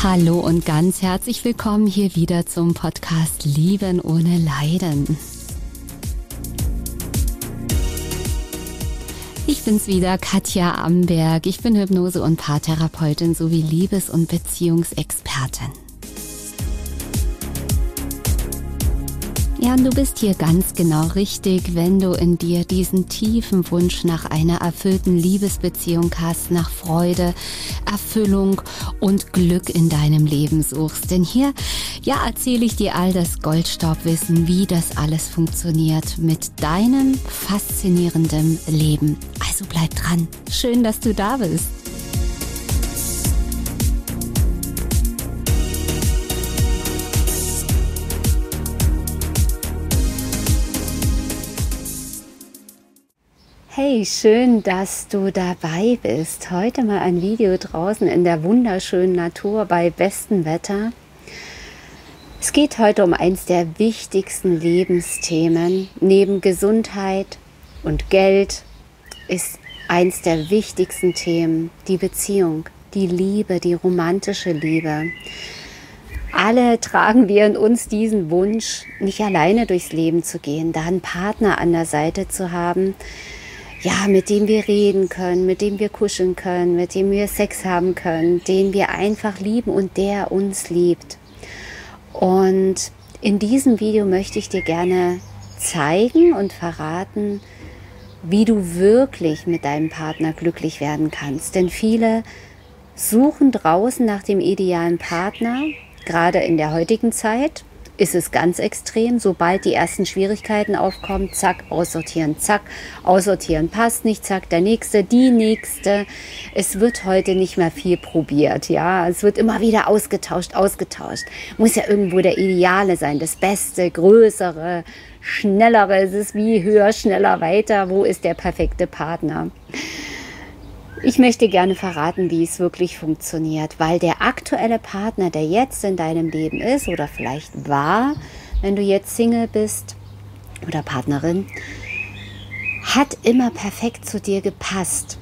Hallo und ganz herzlich willkommen hier wieder zum Podcast Lieben ohne Leiden. Ich bin's wieder, Katja Amberg. Ich bin Hypnose- und Paartherapeutin sowie Liebes- und Beziehungsexpertin. Ja, und du bist hier ganz genau richtig, wenn du in dir diesen tiefen Wunsch nach einer erfüllten Liebesbeziehung hast, nach Freude, Erfüllung und Glück in deinem Leben suchst. Denn hier, ja, erzähle ich dir all das Goldstaubwissen, wie das alles funktioniert mit deinem faszinierenden Leben. Also bleib dran. Schön, dass du da bist. Hey, schön, dass du dabei bist. Heute mal ein Video draußen in der wunderschönen Natur bei bestem Wetter. Es geht heute um eins der wichtigsten Lebensthemen. Neben Gesundheit und Geld ist eins der wichtigsten Themen die Beziehung, die Liebe, die romantische Liebe. Alle tragen wir in uns diesen Wunsch, nicht alleine durchs Leben zu gehen, da einen Partner an der Seite zu haben, ja, mit dem wir reden können, mit dem wir kuscheln können, mit dem wir Sex haben können, den wir einfach lieben und der uns liebt. Und in diesem Video möchte ich dir gerne zeigen und verraten, wie du wirklich mit deinem Partner glücklich werden kannst. Denn viele suchen draußen nach dem idealen Partner, gerade in der heutigen Zeit. Ist es ganz extrem, sobald die ersten Schwierigkeiten aufkommen, zack, aussortieren, passt nicht, zack, der Nächste, die Nächste. Es wird heute nicht mehr viel probiert, ja, es wird immer wieder ausgetauscht. Muss ja irgendwo der Ideale sein, das Beste, Größere, Schnellere, es ist wie höher, schneller, weiter, wo ist der perfekte Partner? Ich möchte gerne verraten, wie es wirklich funktioniert, weil der aktuelle Partner, der jetzt in deinem Leben ist oder vielleicht war, wenn du jetzt Single bist oder Partnerin, hat immer perfekt zu dir gepasst.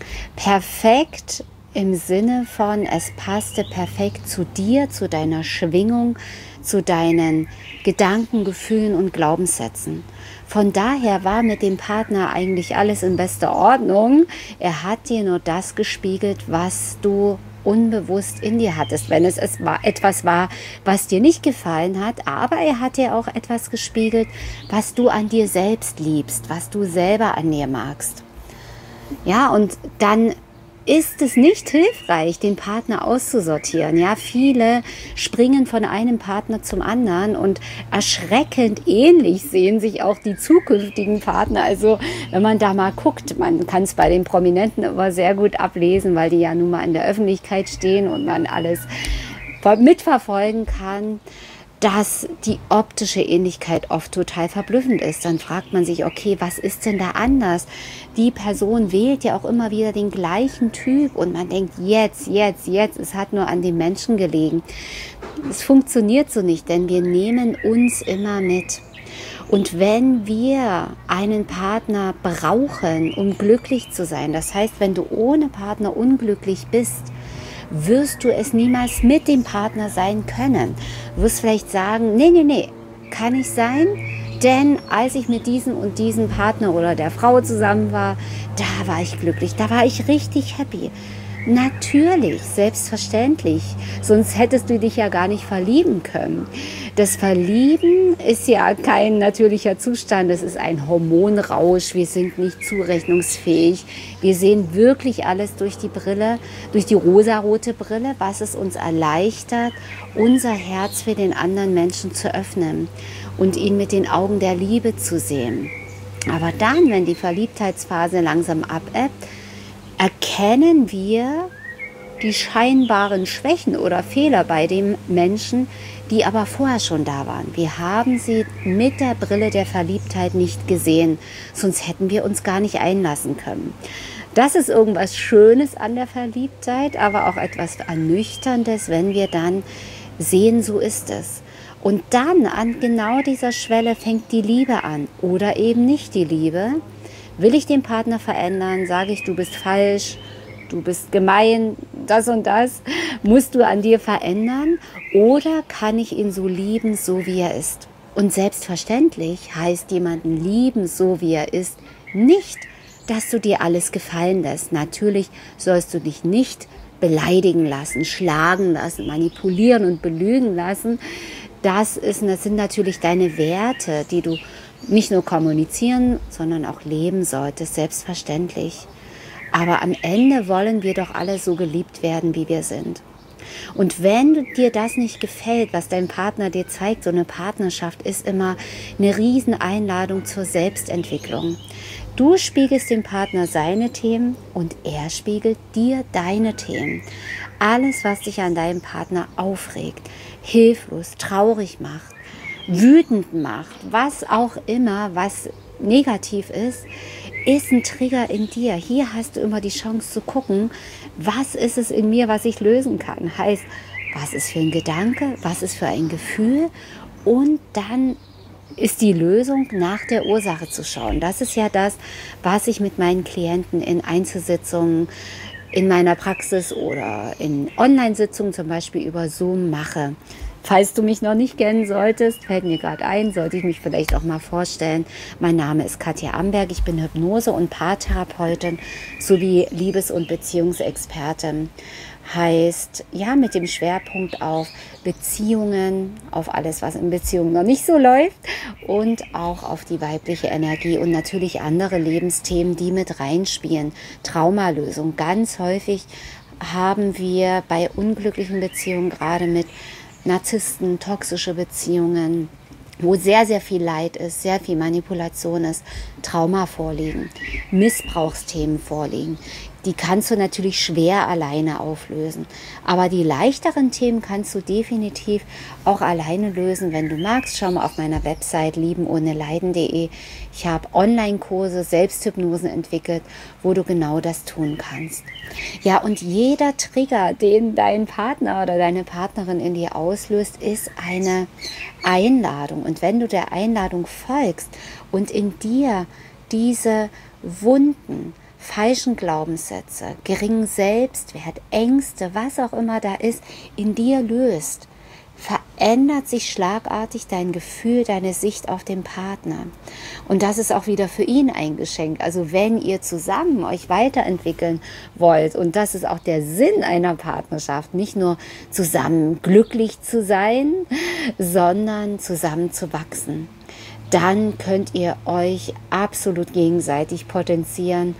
Perfekt im Sinne von, es passte perfekt zu dir, zu deiner Schwingung, zu deinen Gedanken, Gefühlen und Glaubenssätzen. Von daher war mit dem Partner eigentlich alles in bester Ordnung. Er hat dir nur das gespiegelt, was du unbewusst in dir hattest, wenn es etwas war, was dir nicht gefallen hat. Aber er hat dir auch etwas gespiegelt, was du an dir selbst liebst, was du selber an dir magst. Ja, und dann ist es nicht hilfreich, den Partner auszusortieren. Ja, viele springen von einem Partner zum anderen und erschreckend ähnlich sehen sich auch die zukünftigen Partner. Also wenn man da mal guckt, man kann es bei den Prominenten immer sehr gut ablesen, weil die ja nun mal in der Öffentlichkeit stehen und man alles mitverfolgen kann, dass die optische Ähnlichkeit oft total verblüffend ist. Dann fragt man sich, okay, was ist denn da anders? Die Person wählt ja auch immer wieder den gleichen Typ und man denkt, jetzt, es hat nur an dem Menschen gelegen. Es funktioniert so nicht, denn wir nehmen uns immer mit. Und wenn wir einen Partner brauchen, um glücklich zu sein, das heißt, wenn du ohne Partner unglücklich bist, wirst du es niemals mit dem Partner sein können. Du wirst vielleicht sagen, nee, kann nicht sein, denn als ich mit diesem und diesem Partner oder der Frau zusammen war, da war ich glücklich, da war ich richtig happy. Natürlich, selbstverständlich, sonst hättest du dich ja gar nicht verlieben können. Das Verlieben ist ja kein natürlicher Zustand, es ist ein Hormonrausch, wir sind nicht zurechnungsfähig. Wir sehen wirklich alles durch die Brille, durch die rosarote Brille, was es uns erleichtert, unser Herz für den anderen Menschen zu öffnen und ihn mit den Augen der Liebe zu sehen. Aber dann, wenn die Verliebtheitsphase langsam abebbt, erkennen wir die scheinbaren Schwächen oder Fehler bei dem Menschen, die aber vorher schon da waren. Wir haben sie mit der Brille der Verliebtheit nicht gesehen, sonst hätten wir uns gar nicht einlassen können. Das ist irgendwas Schönes an der Verliebtheit, aber auch etwas Ernüchterndes, wenn wir dann sehen, so ist es. Und dann an genau dieser Schwelle fängt die Liebe an oder eben nicht die Liebe. Will ich den Partner verändern? Sage ich, du bist falsch? du bist gemein, das und das musst du an dir verändern, oder kann ich ihn so lieben, so wie er ist? Und selbstverständlich heißt jemanden lieben, so wie er ist, nicht, dass du dir alles gefallen lässt. Natürlich sollst du dich nicht beleidigen lassen, schlagen lassen, manipulieren und belügen lassen. Das sind natürlich deine Werte, die du nicht nur kommunizieren, sondern auch leben solltest, selbstverständlich. Aber am Ende wollen wir doch alle so geliebt werden, wie wir sind. Und wenn dir das nicht gefällt, was dein Partner dir zeigt, so eine Partnerschaft ist immer eine Rieseneinladung zur Selbstentwicklung. Du spiegelst dem Partner seine Themen und er spiegelt dir deine Themen. Alles, was dich an deinem Partner aufregt, hilflos, traurig macht, wütend macht, was auch immer, was negativ ist ein Trigger in dir. Hier hast du immer die Chance zu gucken, was ist es in mir, was ich lösen kann. Heißt, was ist für ein Gedanke, was ist für ein Gefühl, und dann ist die Lösung, nach der Ursache zu schauen. Das ist ja das, was ich mit meinen Klienten in Einzelsitzungen, in meiner Praxis oder in Online-Sitzungen zum Beispiel über Zoom mache. Falls du mich noch nicht kennen solltest, fällt mir gerade ein, sollte ich mich vielleicht auch mal vorstellen. Mein Name ist Katja Amberg, ich bin Hypnose- und Paartherapeutin sowie Liebes- und Beziehungsexpertin. Heißt, ja, mit dem Schwerpunkt auf Beziehungen, auf alles, was in Beziehungen noch nicht so läuft, und auch auf die weibliche Energie und natürlich andere Lebensthemen, die mit reinspielen. Traumalösung. Ganz häufig haben wir bei unglücklichen Beziehungen, gerade mit Narzissten, toxische Beziehungen, wo sehr, sehr viel Leid ist, sehr viel Manipulation ist, Trauma vorliegen, Missbrauchsthemen vorliegen. Die kannst du natürlich schwer alleine auflösen. Aber die leichteren Themen kannst du definitiv auch alleine lösen, wenn du magst. Schau mal auf meiner Website liebenohneleiden.de. Ich habe Online-Kurse, Selbsthypnosen entwickelt, wo du genau das tun kannst. Ja, und jeder Trigger, den dein Partner oder deine Partnerin in dir auslöst, ist eine Einladung. Und wenn du der Einladung folgst und in dir diese Wunden, falschen Glaubenssätze, geringen Selbstwert, Ängste, was auch immer da ist, in dir löst, verändert sich schlagartig dein Gefühl, deine Sicht auf den Partner. Und das ist auch wieder für ihn ein Geschenk. Also wenn ihr zusammen euch weiterentwickeln wollt, und das ist auch der Sinn einer Partnerschaft, nicht nur zusammen glücklich zu sein, sondern zusammen zu wachsen, dann könnt ihr euch absolut gegenseitig potenzieren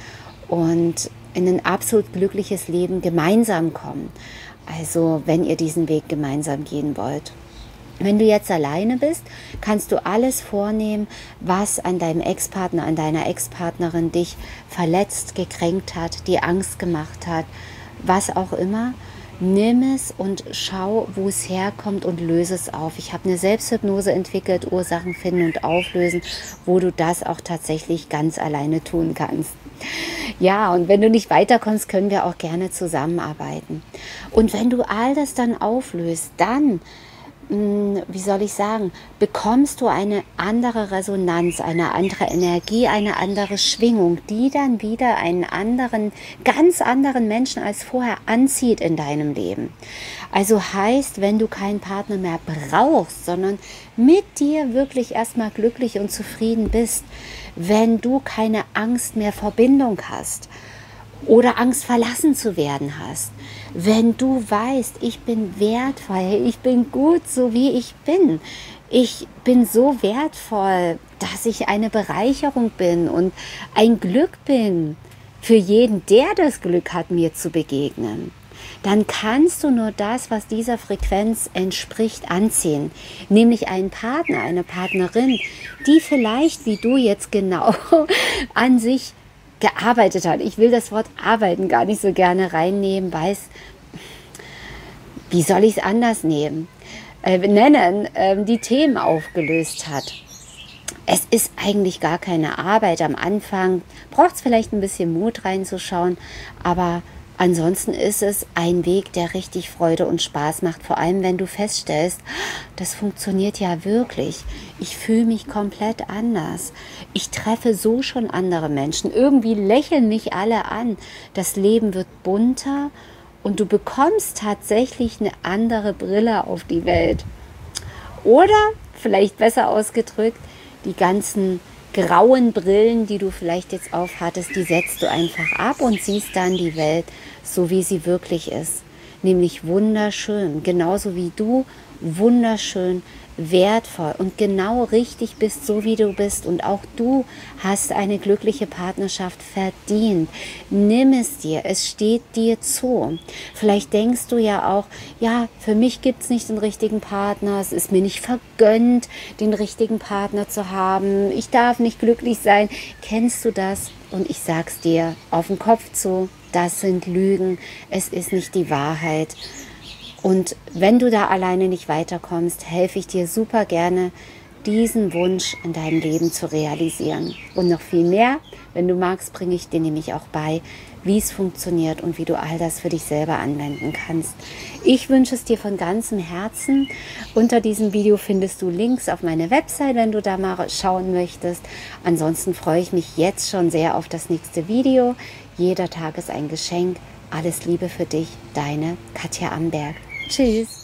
und in ein absolut glückliches Leben gemeinsam kommen. Also wenn ihr diesen Weg gemeinsam gehen wollt. Wenn du jetzt alleine bist, kannst du alles vornehmen, was an deinem Ex-Partner, an deiner Ex-Partnerin dich verletzt, gekränkt hat, dir Angst gemacht hat, was auch immer. Nimm es und schau, wo es herkommt, und löse es auf. Ich habe eine Selbsthypnose entwickelt, Ursachen finden und auflösen, wo du das auch tatsächlich ganz alleine tun kannst. Ja, und wenn du nicht weiterkommst, können wir auch gerne zusammenarbeiten. Und wenn du all das dann auflöst, dann, wie soll ich sagen, bekommst du eine andere Resonanz, eine andere Energie, eine andere Schwingung, die dann wieder einen anderen, ganz anderen Menschen als vorher anzieht in deinem Leben. Also heißt, wenn du keinen Partner mehr brauchst, sondern mit dir wirklich erstmal glücklich und zufrieden bist, wenn du keine Angst mehr vor Bindung hast oder Angst verlassen zu werden hast, wenn du weißt, ich bin wertvoll, ich bin gut, so wie ich bin so wertvoll, dass ich eine Bereicherung bin und ein Glück bin für jeden, der das Glück hat, mir zu begegnen, dann kannst du nur das, was dieser Frequenz entspricht, anziehen. Nämlich einen Partner, eine Partnerin, die vielleicht, wie du jetzt genau, an sich gearbeitet hat. Ich will das Wort arbeiten gar nicht so gerne reinnehmen, weil es, wie soll ich es anders nennen, die Themen aufgelöst hat. Es ist eigentlich gar keine Arbeit. Am Anfang braucht es vielleicht ein bisschen Mut reinzuschauen, aber Ansonsten ist es ein Weg, der richtig Freude und Spaß macht, vor allem wenn du feststellst, das funktioniert ja wirklich. Ich fühle mich komplett anders. Ich treffe so schon andere Menschen. Irgendwie lächeln mich alle an. Das Leben wird bunter und du bekommst tatsächlich eine andere Brille auf die Welt. Oder, vielleicht besser ausgedrückt, die ganzen grauen Brillen, die du vielleicht jetzt aufhattest, die setzt du einfach ab und siehst dann die Welt so, wie sie wirklich ist. Nämlich wunderschön, genauso wie du wunderschön, wertvoll und genau richtig bist, so wie du bist. Und auch du hast eine glückliche Partnerschaft verdient. Nimm es dir, es steht dir zu. Vielleicht denkst du ja auch, ja, für mich gibt es nicht den richtigen Partner, es ist mir nicht vergönnt, den richtigen Partner zu haben, ich darf nicht glücklich sein. Kennst du das? Und ich sag's dir auf den Kopf zu, das sind Lügen, es ist nicht die Wahrheit. Und wenn du da alleine nicht weiterkommst, helfe ich dir super gerne, diesen Wunsch in deinem Leben zu realisieren. Und noch viel mehr, wenn du magst, bringe ich dir nämlich auch bei, wie es funktioniert und wie du all das für dich selber anwenden kannst. Ich wünsche es dir von ganzem Herzen. Unter diesem Video findest du Links auf meine Website, wenn du da mal schauen möchtest. Ansonsten freue ich mich jetzt schon sehr auf das nächste Video. Jeder Tag ist ein Geschenk. Alles Liebe für dich, deine Katja Amberg. Tschüss.